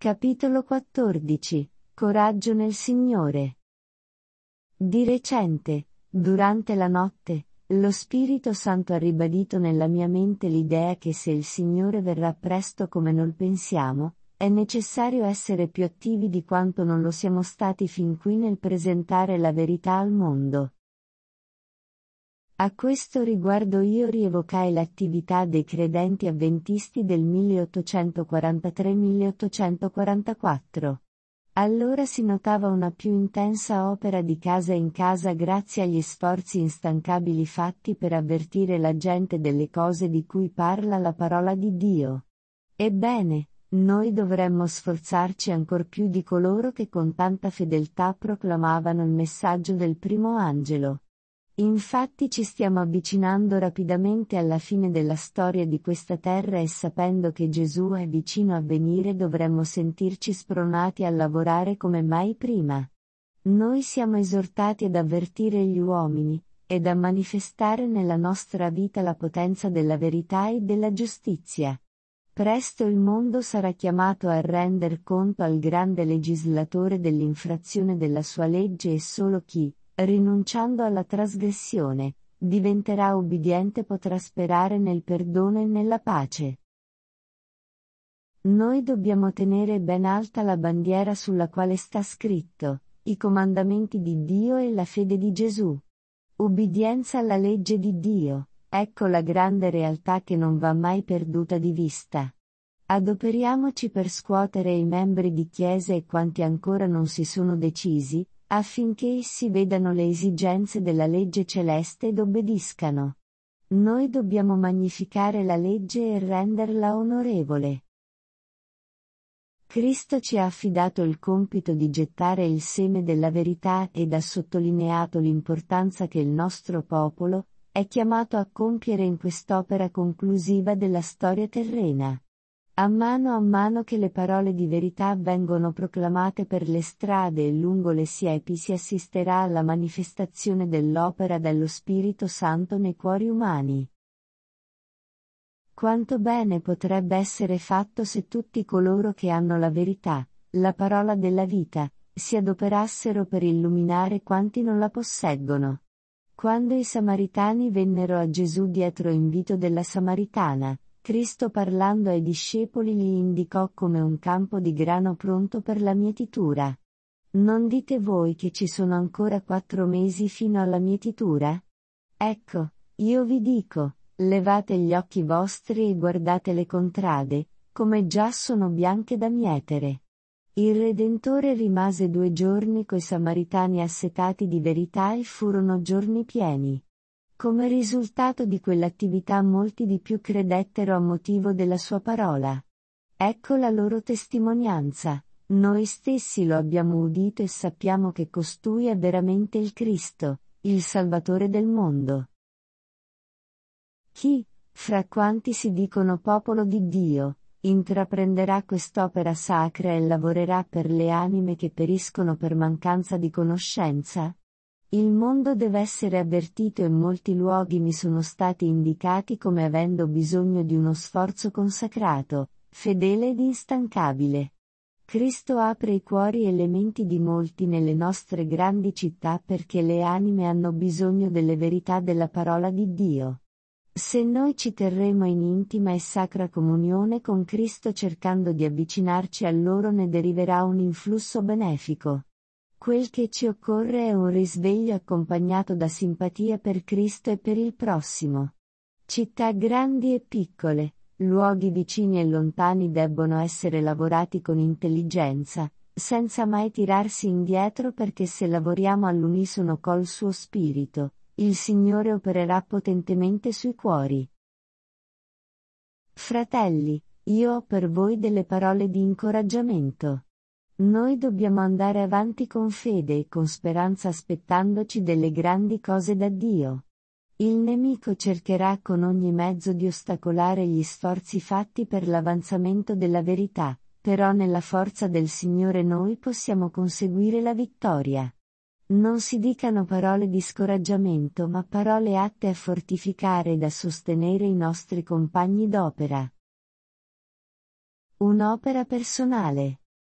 Capitolo 14. Coraggio nel Signore. Di recente, durante la notte, lo Spirito Santo ha ribadito nella mia mente l'idea che se il Signore verrà presto come non pensiamo, è necessario essere più attivi di quanto non lo siamo stati fin qui nel presentare la verità al mondo. A questo riguardo io rievocai l'attività dei credenti avventisti del 1843-1844. Allora si notava una più intensa opera di casa in casa grazie agli sforzi instancabili fatti per avvertire la gente delle cose di cui parla la parola di Dio. Ebbene, noi dovremmo sforzarci ancor più di coloro che con tanta fedeltà proclamavano il messaggio del primo angelo. Infatti ci stiamo avvicinando rapidamente alla fine della storia di questa terra e sapendo che Gesù è vicino a venire dovremmo sentirci spronati a lavorare come mai prima. Noi siamo esortati ad avvertire gli uomini, ed a manifestare nella nostra vita la potenza della verità e della giustizia. Presto il mondo sarà chiamato a render conto al grande legislatore dell'infrazione della sua legge e solo chi, rinunciando alla trasgressione, diventerà ubbidiente potrà sperare nel perdono e nella pace. Noi dobbiamo tenere ben alta la bandiera sulla quale sta scritto, i comandamenti di Dio e la fede di Gesù. Ubbidienza alla legge di Dio, ecco la grande realtà che non va mai perduta di vista. Adoperiamoci per scuotere i membri di Chiesa e quanti ancora non si sono decisi, affinché essi vedano le esigenze della legge celeste ed obbediscano. Noi dobbiamo magnificare la legge e renderla onorevole. Cristo ci ha affidato il compito di gettare il seme della verità ed ha sottolineato l'importanza che il nostro popolo è chiamato a compiere in quest'opera conclusiva della storia terrena. A mano che le parole di verità vengono proclamate per le strade e lungo le siepi si assisterà alla manifestazione dell'opera dello Spirito Santo nei cuori umani. Quanto bene potrebbe essere fatto se tutti coloro che hanno la verità, la parola della vita, si adoperassero per illuminare quanti non la posseggono. Quando i Samaritani vennero a Gesù dietro invito della Samaritana, Cristo parlando ai discepoli li indicò come un campo di grano pronto per la mietitura. Non dite voi che ci sono ancora 4 mesi fino alla mietitura? Ecco, io vi dico, levate gli occhi vostri e guardate le contrade, come già sono bianche da mietere. Il Redentore rimase 2 giorni coi Samaritani assetati di verità e furono giorni pieni. Come risultato di quell'attività molti di più credettero a motivo della sua parola. Ecco la loro testimonianza, noi stessi lo abbiamo udito e sappiamo che costui è veramente il Cristo, il Salvatore del mondo. Chi, fra quanti si dicono popolo di Dio, intraprenderà quest'opera sacra e lavorerà per le anime che periscono per mancanza di conoscenza? Il mondo deve essere avvertito e molti luoghi mi sono stati indicati come avendo bisogno di uno sforzo consacrato, fedele ed instancabile. Cristo apre i cuori e le menti di molti nelle nostre grandi città perché le anime hanno bisogno delle verità della parola di Dio. Se noi ci terremo in intima e sacra comunione con Cristo cercando di avvicinarci a loro ne deriverà un influsso benefico. Quel che ci occorre è un risveglio accompagnato da simpatia per Cristo e per il prossimo. Città grandi e piccole, luoghi vicini e lontani debbono essere lavorati con intelligenza, senza mai tirarsi indietro perché se lavoriamo all'unisono col suo spirito, il Signore opererà potentemente sui cuori. Fratelli, io ho per voi delle parole di incoraggiamento. Noi dobbiamo andare avanti con fede e con speranza aspettandoci delle grandi cose da Dio. Il nemico cercherà con ogni mezzo di ostacolare gli sforzi fatti per l'avanzamento della verità, però nella forza del Signore noi possiamo conseguire la vittoria. Non si dicano parole di scoraggiamento ma parole atte a fortificare ed a sostenere i nostri compagni d'opera. Un'opera personale.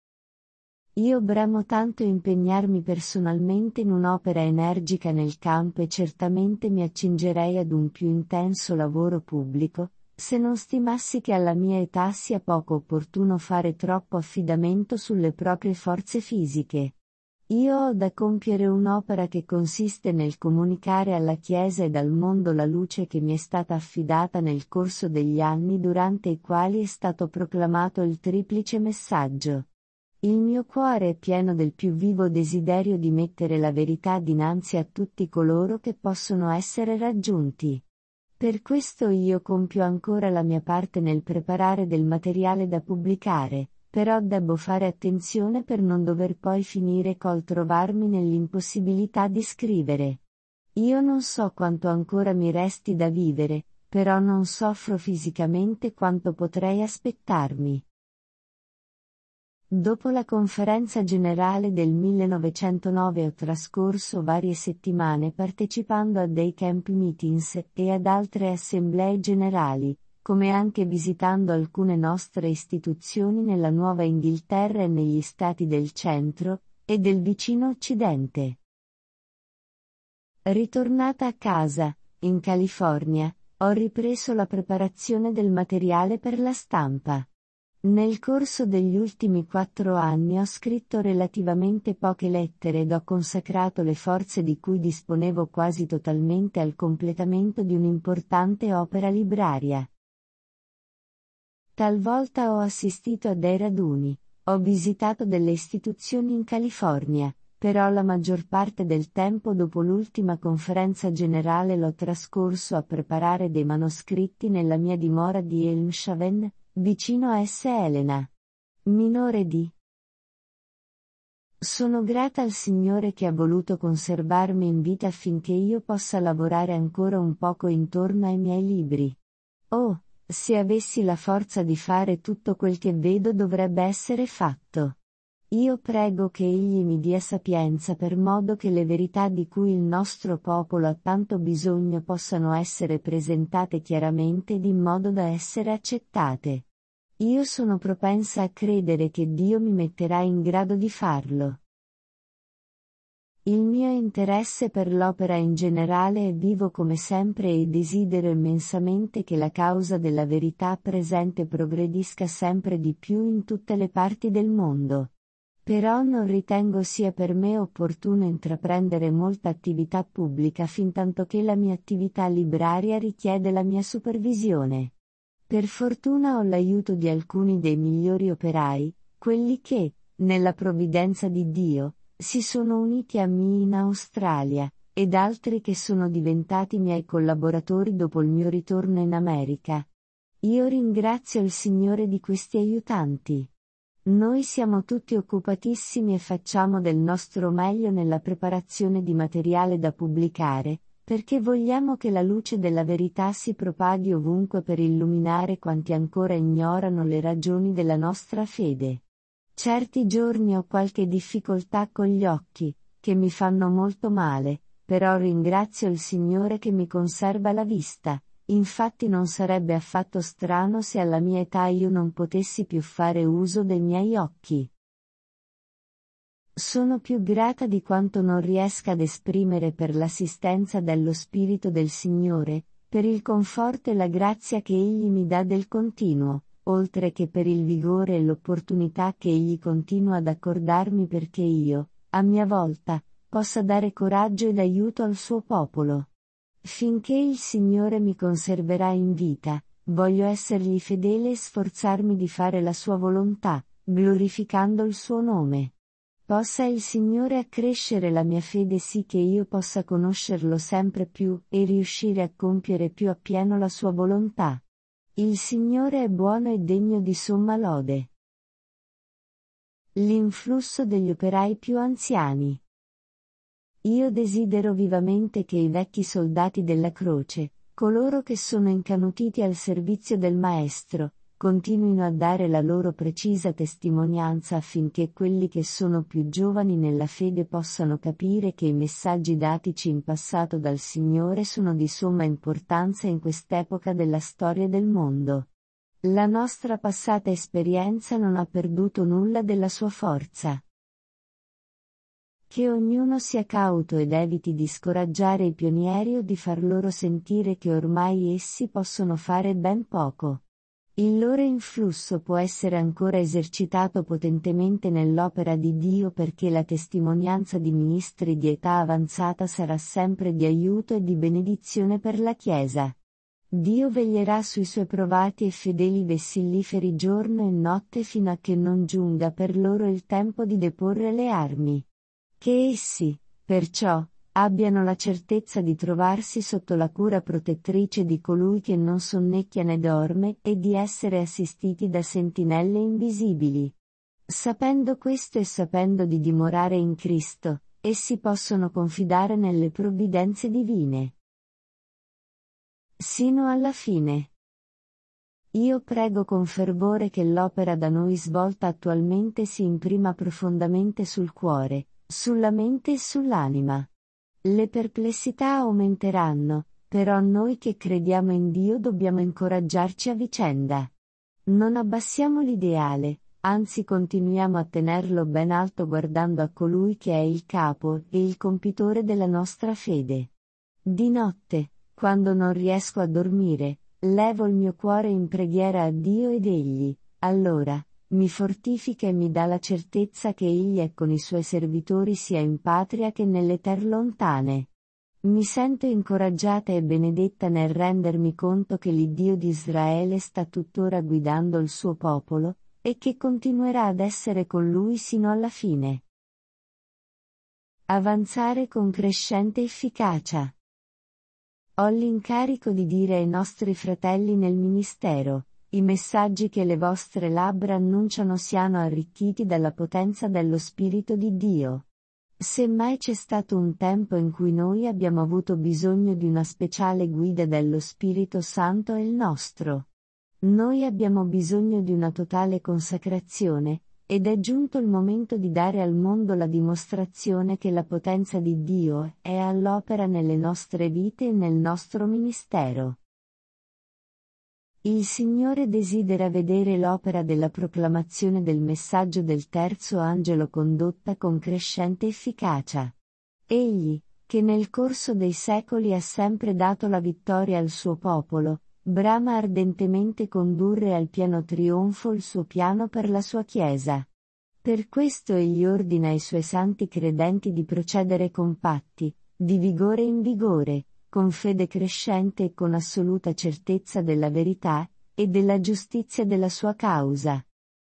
Io bramo tanto impegnarmi personalmente in un'opera energica nel campo e certamente mi accingerei ad un più intenso lavoro pubblico, se non stimassi che alla mia età sia poco opportuno fare troppo affidamento sulle proprie forze fisiche. Io ho da compiere un'opera che consiste nel comunicare alla Chiesa ed al mondo la luce che mi è stata affidata nel corso degli anni durante i quali è stato proclamato il triplice messaggio. Il mio cuore è pieno del più vivo desiderio di mettere la verità dinanzi a tutti coloro che possono essere raggiunti. Per questo io compio ancora la mia parte nel preparare del materiale da pubblicare, però debbo fare attenzione per non dover poi finire col trovarmi nell'impossibilità di scrivere. Io non so quanto ancora mi resti da vivere, però non soffro fisicamente quanto potrei aspettarmi. Dopo la conferenza generale del 1909 ho trascorso varie settimane partecipando a dei camp meetings e ad altre assemblee generali, come anche visitando alcune nostre istituzioni nella Nuova Inghilterra e negli stati del centro e del vicino Occidente. Ritornata a casa, in California, ho ripreso la preparazione del materiale per la stampa. Nel corso degli ultimi 4 anni ho scritto relativamente poche lettere ed ho consacrato le forze di cui disponevo quasi totalmente al completamento di un'importante opera libraria. Talvolta ho assistito a dei raduni, ho visitato delle istituzioni in California, però la maggior parte del tempo dopo l'ultima conferenza generale l'ho trascorso a preparare dei manoscritti nella mia dimora di Elmshaven, vicino a S. Helena. Minore di. Sono grata al Signore che ha voluto conservarmi in vita affinché io possa lavorare ancora un poco intorno ai miei libri. Oh, se avessi la forza di fare tutto quel che vedo dovrebbe essere fatto. Io prego che Egli mi dia sapienza per modo che le verità di cui il nostro popolo ha tanto bisogno possano essere presentate chiaramente ed in modo da essere accettate. Io sono propensa a credere che Dio mi metterà in grado di farlo. Il mio interesse per l'opera in generale è vivo come sempre e desidero immensamente che la causa della verità presente progredisca sempre di più in tutte le parti del mondo. Però non ritengo sia per me opportuno intraprendere molta attività pubblica fintanto che la mia attività libraria richiede la mia supervisione. Per fortuna ho l'aiuto di alcuni dei migliori operai, quelli che, nella provvidenza di Dio, si sono uniti a me in Australia, ed altri che sono diventati miei collaboratori dopo il mio ritorno in America. Io ringrazio il Signore di questi aiutanti. Noi siamo tutti occupatissimi e facciamo del nostro meglio nella preparazione di materiale da pubblicare, perché vogliamo che la luce della verità si propaghi ovunque per illuminare quanti ancora ignorano le ragioni della nostra fede. Certi giorni ho qualche difficoltà con gli occhi, che mi fanno molto male, però ringrazio il Signore che mi conserva la vista, infatti non sarebbe affatto strano se alla mia età io non potessi più fare uso dei miei occhi. Sono più grata di quanto non riesca ad esprimere per l'assistenza dello Spirito del Signore, per il conforto e la grazia che Egli mi dà del continuo, oltre che per il vigore e l'opportunità che Egli continua ad accordarmi perché io, a mia volta, possa dare coraggio ed aiuto al suo popolo. Finché il Signore mi conserverà in vita, voglio essergli fedele e sforzarmi di fare la sua volontà, glorificando il suo nome. Possa il Signore accrescere la mia fede sì che io possa conoscerlo sempre più e riuscire a compiere più appieno la sua volontà. Il Signore è buono e degno di somma lode. L'influsso degli operai più anziani. Io desidero vivamente che i vecchi soldati della croce, coloro che sono incanutiti al servizio del Maestro, continuino a dare la loro precisa testimonianza affinché quelli che sono più giovani nella fede possano capire che i messaggi datici in passato dal Signore sono di somma importanza in quest'epoca della storia del mondo. La nostra passata esperienza non ha perduto nulla della sua forza. Che ognuno sia cauto ed eviti di scoraggiare i pionieri o di far loro sentire che ormai essi possono fare ben poco. Il loro influsso può essere ancora esercitato potentemente nell'opera di Dio, perché la testimonianza di ministri di età avanzata sarà sempre di aiuto e di benedizione per la Chiesa. Dio veglierà sui suoi provati e fedeli vessilliferi giorno e notte fino a che non giunga per loro il tempo di deporre le armi. Che essi, perciò, abbiano la certezza di trovarsi sotto la cura protettrice di colui che non sonnecchia né dorme, e di essere assistiti da sentinelle invisibili. Sapendo questo e sapendo di dimorare in Cristo, essi possono confidare nelle provvidenze divine. Sino alla fine. Io prego con fervore che l'opera da noi svolta attualmente si imprima profondamente sul cuore, sulla mente e sull'anima. Le perplessità aumenteranno, però noi che crediamo in Dio dobbiamo incoraggiarci a vicenda. Non abbassiamo l'ideale, anzi continuiamo a tenerlo ben alto guardando a colui che è il capo e il compitore della nostra fede. Di notte, quando non riesco a dormire, levo il mio cuore in preghiera a Dio ed Egli, allora, mi fortifica e mi dà la certezza che Egli è con i suoi servitori sia in patria che nelle terre lontane. Mi sento incoraggiata e benedetta nel rendermi conto che l'Iddio di Israele sta tuttora guidando il suo popolo, e che continuerà ad essere con lui sino alla fine. Avanzare con crescente efficacia. Ho l'incarico di dire ai nostri fratelli nel ministero: i messaggi che le vostre labbra annunciano siano arricchiti dalla potenza dello Spirito di Dio. Semmai c'è stato un tempo in cui noi abbiamo avuto bisogno di una speciale guida dello Spirito Santo, è il nostro. Noi abbiamo bisogno di una totale consacrazione, ed è giunto il momento di dare al mondo la dimostrazione che la potenza di Dio è all'opera nelle nostre vite e nel nostro ministero. Il Signore desidera vedere l'opera della proclamazione del messaggio del terzo angelo condotta con crescente efficacia. Egli, che nel corso dei secoli ha sempre dato la vittoria al suo popolo, brama ardentemente condurre al pieno trionfo il suo piano per la sua Chiesa. Per questo egli ordina ai suoi santi credenti di procedere compatti, di vigore in vigore, con fede crescente e con assoluta certezza della verità, e della giustizia della sua causa.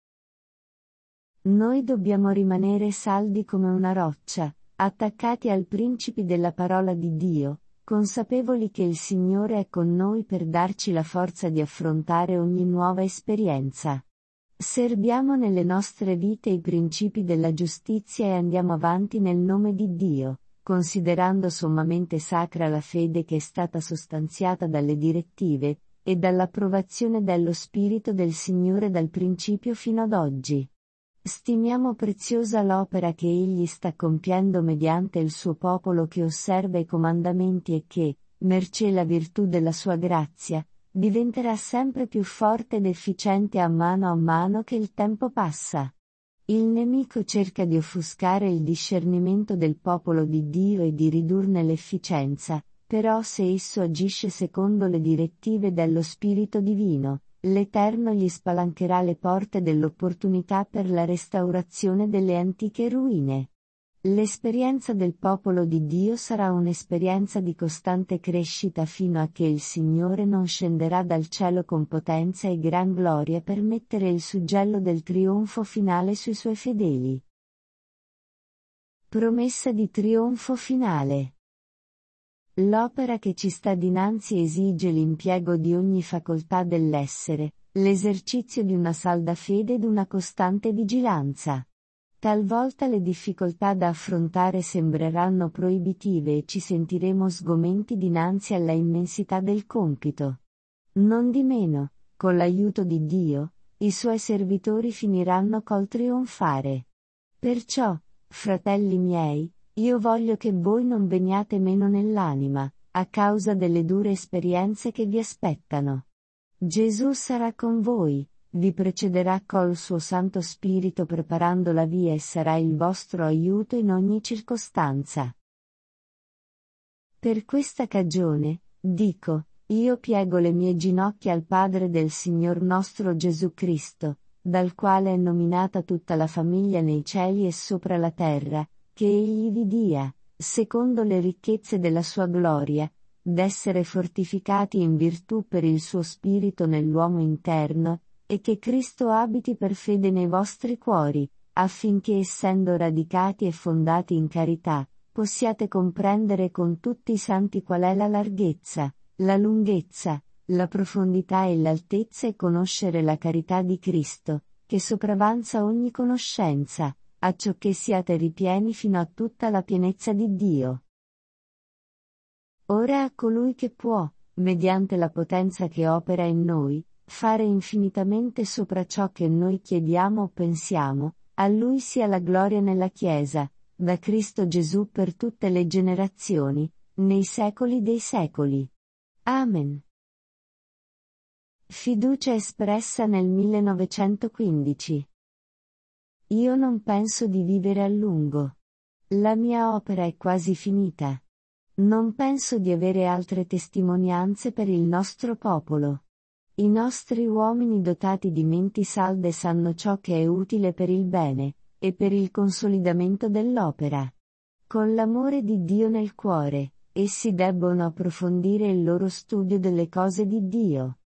Noi dobbiamo rimanere saldi come una roccia, attaccati al principi della parola di Dio, consapevoli che il Signore è con noi per darci la forza di affrontare ogni nuova esperienza. Serbiamo nelle nostre vite i principi della giustizia e andiamo avanti nel nome di Dio, considerando sommamente sacra la fede che è stata sostanziata dalle direttive, e dall'approvazione dello Spirito del Signore dal principio fino ad oggi. Stimiamo preziosa l'opera che Egli sta compiendo mediante il suo popolo che osserva i comandamenti e che, mercé la virtù della sua grazia, diventerà sempre più forte ed efficiente a mano che il tempo passa. Il nemico cerca di offuscare il discernimento del popolo di Dio e di ridurne l'efficienza, però se esso agisce secondo le direttive dello Spirito Divino, l'Eterno gli spalancherà le porte dell'opportunità per la restaurazione delle antiche ruine. L'esperienza del popolo di Dio sarà un'esperienza di costante crescita fino a che il Signore non scenderà dal cielo con potenza e gran gloria per mettere il suggello del trionfo finale sui suoi fedeli. Promessa di trionfo finale. L'opera che ci sta dinanzi esige l'impiego di ogni facoltà dell'essere, l'esercizio di una salda fede ed una costante vigilanza. Talvolta le difficoltà da affrontare sembreranno proibitive e ci sentiremo sgomenti dinanzi alla immensità del compito. Nondimeno, con l'aiuto di Dio, i suoi servitori finiranno col trionfare. Perciò, fratelli miei, io voglio che voi non veniate meno nell'anima, a causa delle dure esperienze che vi aspettano. Gesù sarà con voi, vi precederà col suo Santo Spirito preparando la via e sarà il vostro aiuto in ogni circostanza. Per questa cagione, dico, io piego le mie ginocchia al Padre del Signor nostro Gesù Cristo, dal quale è nominata tutta la famiglia nei cieli e sopra la terra, che Egli vi dia, secondo le ricchezze della sua gloria, d'essere fortificati in virtù per il suo Spirito nell'uomo interno, e che Cristo abiti per fede nei vostri cuori, affinché essendo radicati e fondati in carità, possiate comprendere con tutti i santi qual è la larghezza, la lunghezza, la profondità e l'altezza e conoscere la carità di Cristo, che sopravanza ogni conoscenza, acciò che siate ripieni fino a tutta la pienezza di Dio. Ora a colui che può, mediante la potenza che opera in noi, fare infinitamente sopra ciò che noi chiediamo o pensiamo, a Lui sia la gloria nella Chiesa, da Cristo Gesù per tutte le generazioni, nei secoli dei secoli. Amen. Fiducia espressa nel 1915. Io non penso di vivere a lungo. La mia opera è quasi finita. Non penso di avere altre testimonianze per il nostro popolo. I nostri uomini dotati di menti salde sanno ciò che è utile per il bene, e per il consolidamento dell'opera. Con l'amore di Dio nel cuore, essi debbono approfondire il loro studio delle cose di Dio.